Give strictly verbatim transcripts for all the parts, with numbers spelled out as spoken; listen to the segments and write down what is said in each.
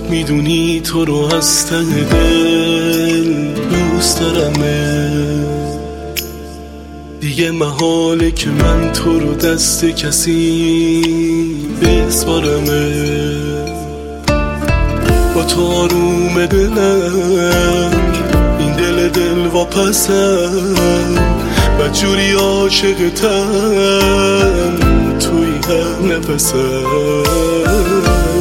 میدونی تو رو از ته دل دوست دارمه، دیگه محاله که من تو رو دست کسی بسپارمه. با تو آروم دلم، این دل دل واپسم، بدجوری عاشقتم توی هر نفسم.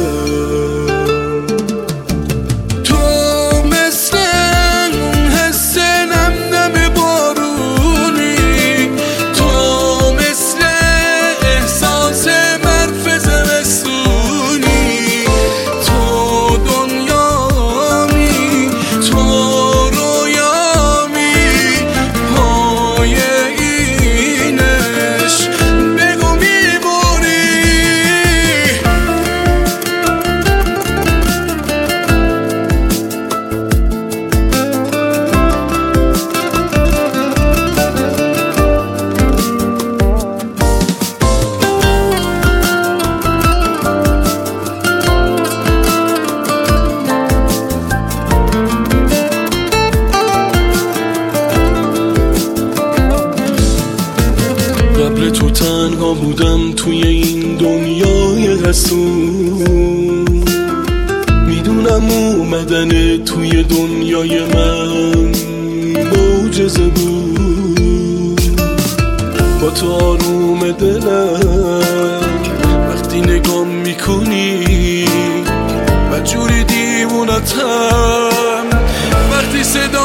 قبل تو تنها بودم توی این دنیای حسون، میدونم اومدن توی دنیای من معجزه بود. با تو آروم دلم وقتی نگام میکنی بدجوری دیوونتم، وقتی صدا